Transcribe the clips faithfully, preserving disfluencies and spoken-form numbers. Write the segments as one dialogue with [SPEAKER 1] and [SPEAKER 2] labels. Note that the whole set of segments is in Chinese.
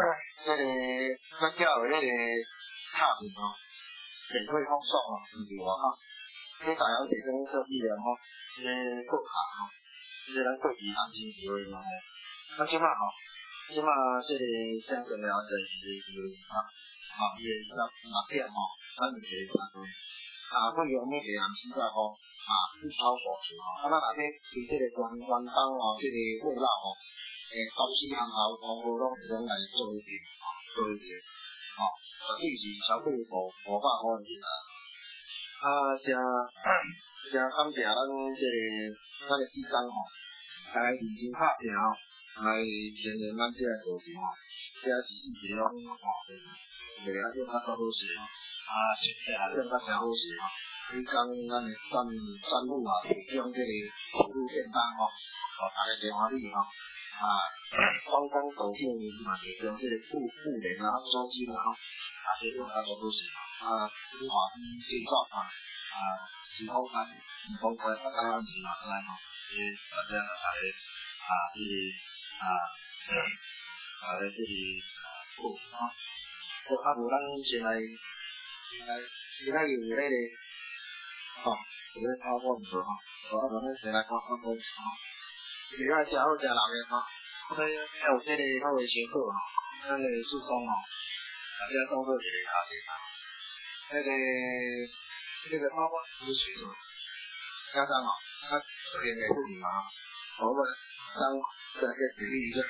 [SPEAKER 1] 这个咱叫有迄个塔片吼，电费放送吼，是无吼？这大小姐跟设计了吼，这个国卡吼，这个咱国际行情是会用的。啊，即马吼，即马这个相对了解是是啊，啊，伊个十六点吼，咱就个三个啊，费用每个人四百块啊，不超过数吼。啊，咱若要对这个官官方吼，这个货老吼。诶，公司行号公布拢是拢来做一点，吼，做一点，吼，实际是消费五五百块钱啦。啊，真真感谢咱这个咱个市长吼，来认真拍拼吼，来承认咱这个做事吼，这是事实拢吼，袂啊种较好势吼，啊，实际啊种较真好势吼。你讲咱个政政府啊，提供这个服务便当吼，互大家真欢喜吼。啊，官方抖音嘛，提供这个妇妇联啊、手机啦吼，啊，这种啊做都是啊，中华一介绍啊，啊，提供咱提供咱台湾市嘛来吼，这大家来啊，这个啊，啊，这个啊，做啊，做啊，无咱先来先来先来有迄个，吼，这个泡泡唔错吼，啊，咱先来泡泡泡吼。另外，食好食老嘅吼，所以还有这个较为辛苦吼，咱个速冻吼，大家当做一个假设啦。那个那个泡泡不是水嘛，加上吼，它这边的不理嘛，我们当这个举例一个，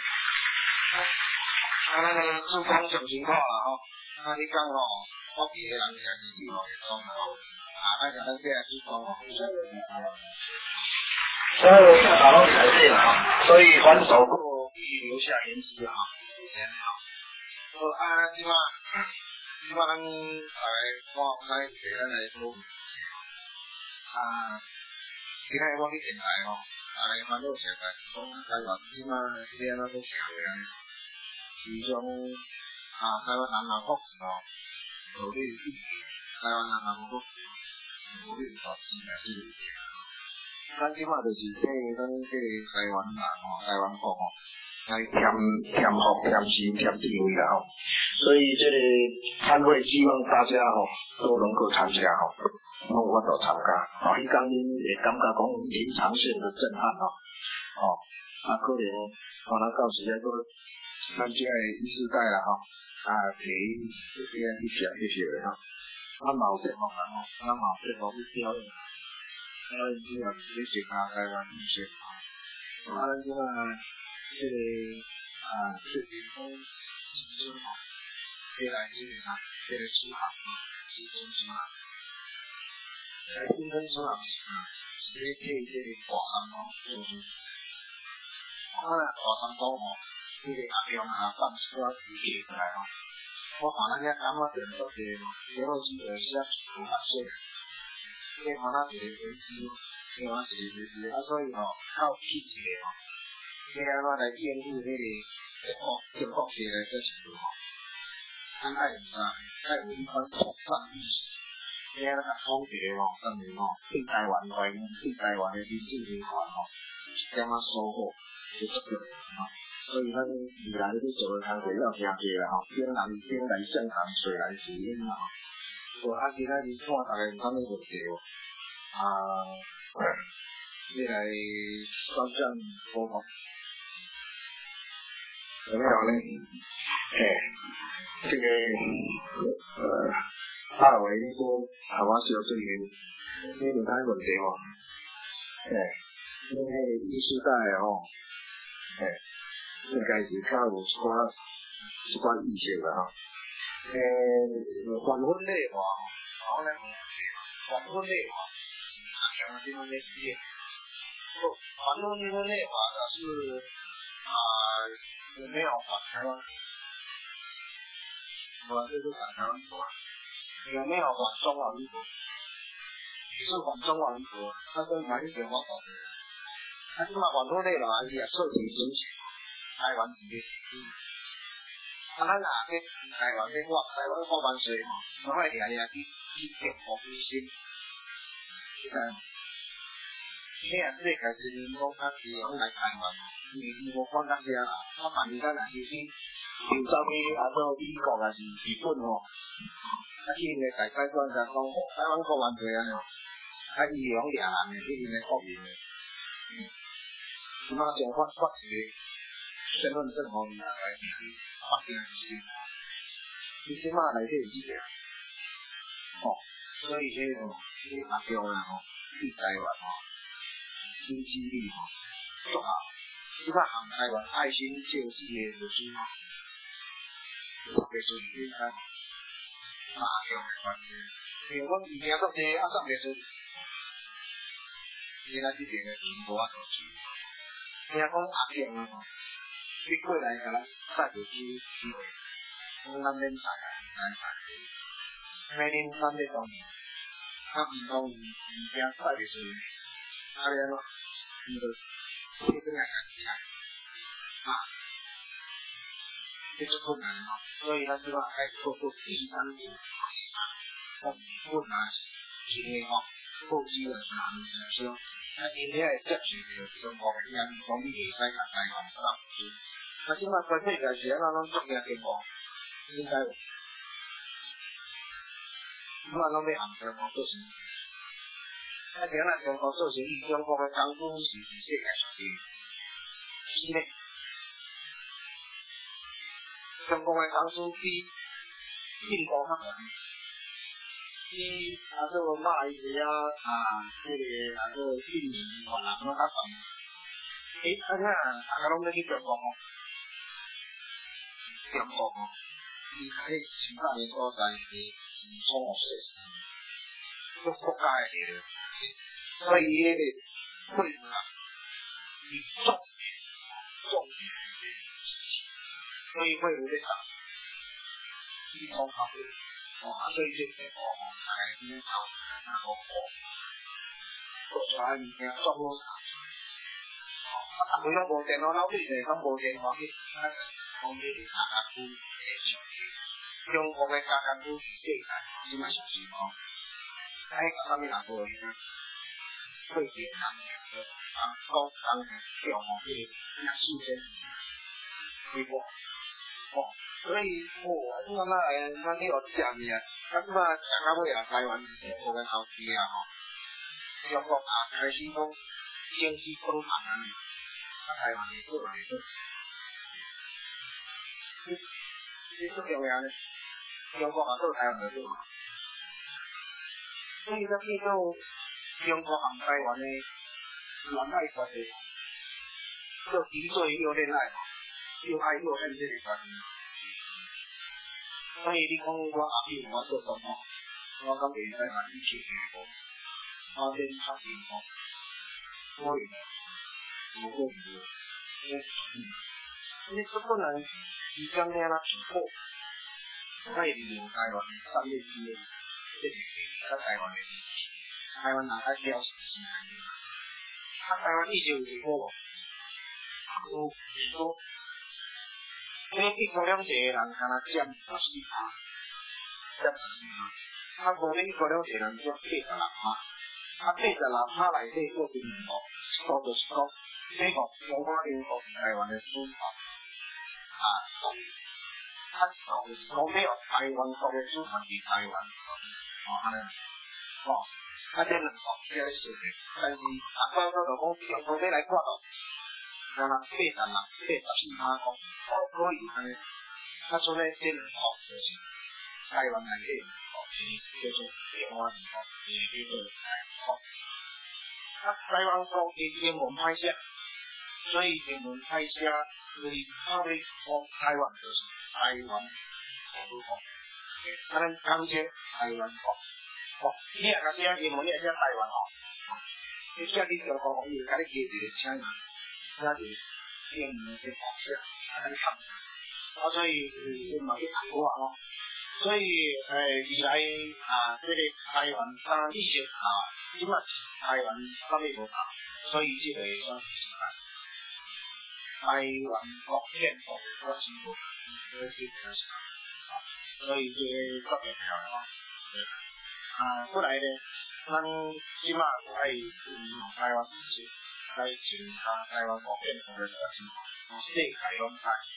[SPEAKER 1] 啊，那个速冻上情况啦吼，啊，你讲吼，我别人也是去吼，讲吼，啊，那个咱这个速冻吼，所有下打拢改变了哈，所以还手过必留下痕迹哈。好，啊，即马即马咱来看来给咱来说，啊，今仔我去电台吼，啊，来烦恼成个讲台湾即马即安怎做社会安尼，其中啊，台湾人民福祉吼，努力一台湾人民福祉努力保持来这个。咱即马就是替咱这个台湾人吼，台湾国吼，来添添福、添时、添地位啦吼。所以这个参会希望大家吼都能够参加吼，拢有法度参加。哦，迄天恁会感觉讲临场性的震撼吼，哦，啊可能可能到时阵都咱这个意识代啦吼，啊提这边一些一些的吼，咱嘛有节目啦吼，咱嘛有节目去表演。台湾主要是食啊，台湾饮食啊，啊，咱即马这个啊，这个讲新村吼，未来这个啊，这个出行啊，新村出行，在新村出行啊，是咧替这个大山吼做主。啊，大山讲吼，这个阿中啊，放出啊，支起来吼，我看咱遐感觉变足济咯，这个是就是写出来说。这个可能是危机，这个是危机，啊，所以吼，靠气节吼，这安怎来应付这个哦，这个国际的这程度吼，咱爱有啥，爱有一番统战意识，这安怎甲统治吼，证明吼，对台湾台对台湾的民主人权吼，是点啊守护，是足够吼，所以咱未来去做的工作要诚济啦吼，兵来兵来将挡，水来土掩啦吼。我啊，今仔日看大家有啥物问题无？啊，你来双向沟通，有没有呢？哎，这个呃，大伟你说台湾是有这个，你有啥问题无？哎，因为意识代吼，哎，应该是较有一寡一寡意识啦吼。诶，黄昏内华，然后呢，黄昏内华，啊，讲的这种类似的，不，黄昏内内华的是啊，有没有管台湾？我这是管台湾国，有没有管中华民国？是管中华民国，他跟台湾电话搞的，他起码黄昏内华也涉及申请台湾直接。啊，咱若去台湾去我台湾过万岁吼，我会掠掠去去建国中心，你知？你若世界是人讲较是拢来台湾，因为伊无管到遮啦，我万一咱若去去啊又走去啊做美国啊是日本吼，啊去因个大使馆甲讲，台湾国万岁啊吼，啊伊用掠人诶，去因个国民诶，嗯，即马想发发一个身份证互伊来去发进来是，伊即马内底有即个，吼，所以迄个迄个阿中啊吼，去台湾吼，经济力吼足好，即马含台湾爱心救济诶律师吼。特别是你看，马强的关系，因为阮以前都济，啊，上袂出，现在这边的钱无法度去。听讲阿强啊吼，你过来甲咱带入去机会，讲咱免菜啊，免菜，每年三百多年，啊，唔通以以前带袂出，啊，然后，伊就这个来干起来，啊。这是困难哦，所以他希望还透过第三者，让困难是因为哦，后期的是哪里呢？说，那今天会接触到中国的人，讲你袂使甲台湾上去，那即马全世界是安怎拢做嘢情况，应该有，即马拢要按中国做生意，那今仔中国做生意，中国的港股是是世界上第一，是呢。中国的港股比印度较悬，比啊做马来西亚啊，这个啊做印尼、越南拢较悬。诶，啊啥？大家拢要去中国哦，中国哦，伊迄生产的所在是是创设施，做国家的地了，所以迄个汇率啊，是重点重点。所以会有点少，一通常会，哦，所以这个哦，大概今天炒然后哦，做出来物件做好啥？哦，啊，每种无电脑老对的，拢无电话去，啊，讲这个加工股诶上去，中国的加工股是世界即卖上市哦，哎，啥物人无伊呢？会电人啊，高档的票哦，这个那数千，美国。哦，所以哦，即个那诶，咱你学食物啊，啊即马食到尾啊，台湾是中国嘅投资啊吼，中国啊开始讲经济崩盘啊，啊台湾会做会做，这最重要咧，中国啊做台湾会做，所以咱变做中国含台湾嘅恋爱关系，做敌对又恋爱。又爱又恨这个关系，所以你讲我阿弟我做什么，我讲袂使把你去过，我先确定讲，我有，无过无，嗯，你这不能即将那样突破，那也利用台湾商业机会，这个在台湾的地区，台湾哪个标是是哪里？他台湾一九五过，有你说。你去高粱地人，敢若占十四趴，占十四趴。啊，无你去高粱地人只八十六趴，啊，八十六趴内底做中国，说就是讲，美国、中华民国台湾的主权，啊，啊，就是讲要台湾国的主权是台湾，哦，安尼，哦，啊，这两个这个是的，但是啊，到到就讲中国要来看咯。啊，八十六、八十四趴讲，哦可以安尼。啊，所以这两个就是台湾内底哦，是叫做台湾哦，是叫做台湾。啊，台湾讲伊英文歹写，所以英文歹写，所以他们讲台湾就是台湾国语讲。啊，咱讲这台湾讲，哦，你也甲写英文，你也写台湾哦。你写你中国，伊会甲你记一个请人。那是英文的方式，啊，你看，啊，所以是嘛去谈话哦，所以诶，未来啊，这个台湾三意识啊，即马台湾啥物无搞，所以这个算是台湾国建国的国新国，这是开始啊，所以这个国民条哦，啊，过来呢，咱即马爱台湾是。来参加台湾国建国的国新，世界拢在，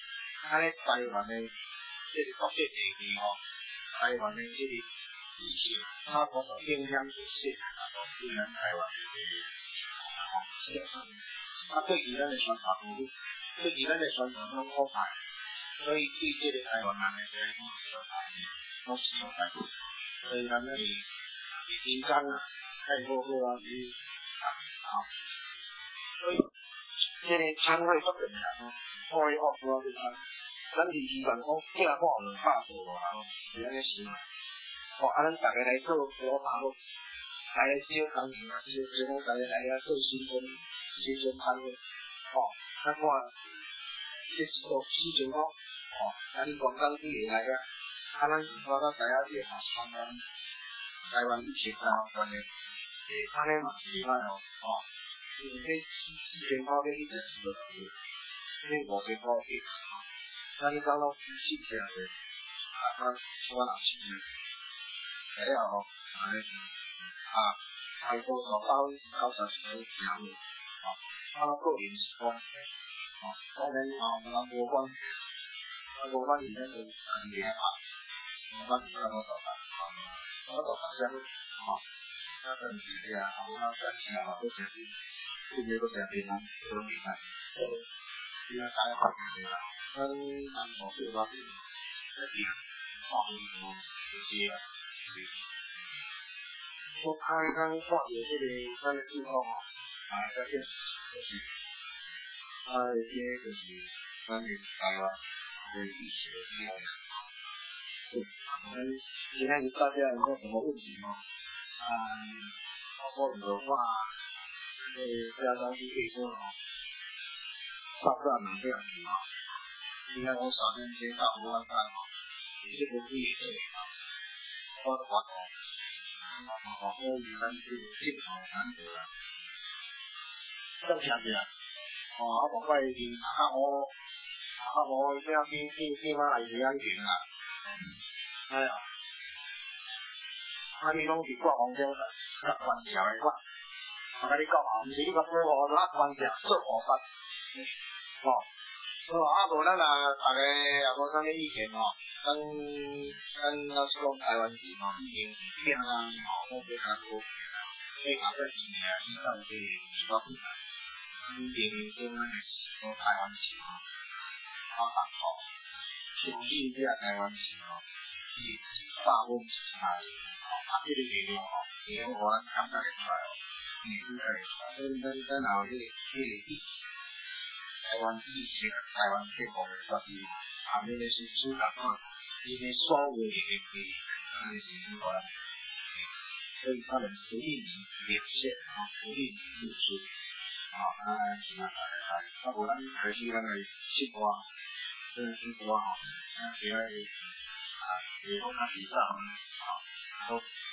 [SPEAKER 1] 安尼台湾的即个国际地位吼，台湾的即个地势，差不多影响着世界啊，对咱台湾的这个啊市场。啊，对于咱的宣传部门，对于咱的宣传拢好歹，所以对这个台湾人的这个影响都是有在，所以咱们是紧张啊，太过好啊，是啊，所以这个参会作用啊，开学主要是咱，咱是希望讲正好两百多啊，是安尼想。哦，啊，咱大家来做五百好，来小工程啊，就是讲大家来遐做新春新春参会，哦，咱看这是做四千块，哦，咱广告费会来啊，啊，咱是看到大家这学生咱台湾疫情啊，关的，诶，安尼嘛是袂歹哦，哦，就是迄四千块给你一直做，迄五千块给，咱你讲到四千块的，啊，咱我若是。材料吼，安尼啊，开多少包九十岁条路，啊，啊个人是关系，啊，当然啊，我们无关系，啊无关系，咱就安尼啊，无关系，咱无做法，啊，我做法先，啊，那等时咧啊，啊，暂时啊，都是这个都是平安，都平安，这个大家看起来啦，咱南部这边这边，啊，就是。我开刚看到这个咱的情况哦，啊，这些就是，啊，这些就是咱的台湾的一些那个，我们今天大家有没有什么问题吗？啊，包括的话，这个家长是可以说哦，大不了拿这样子啊，今天我少天先到五万块哦，也是不必这里啊，我的话哦。哦，所以咱是进口难得啦，正常的。哦，啊，无怪是啊无啊无啥变变变嘛，也是安全啦。哎呀，啊，你拢是挂红标的，挂关条的挂。我甲你讲啊，毋是你甲保护哪关条做护法。哦，好啊，无咱啊，大家也无啥物意见哦。咱咱那是讲台湾是吼，已经变啦，吼，我比较多啦，所以后摆是啊，以后这是我困难，已经讲咱是说台湾是吼，好难吼，相信这台湾是吼，是百分之百是吼，啊，这个内容吼，内容我咱感觉得出来哦，内容会，咱咱咱后这个这个疫情，台湾疫情，台湾这方面就是后面的是主角嘛。因为所有的这个啊，是那个，所以他们不利于表现啊，不利于付出啊，啊，是啊，啊，啊，无咱可惜咱的生活，这个生活啊，啊，主要是啊，是讲较时尚啊，都。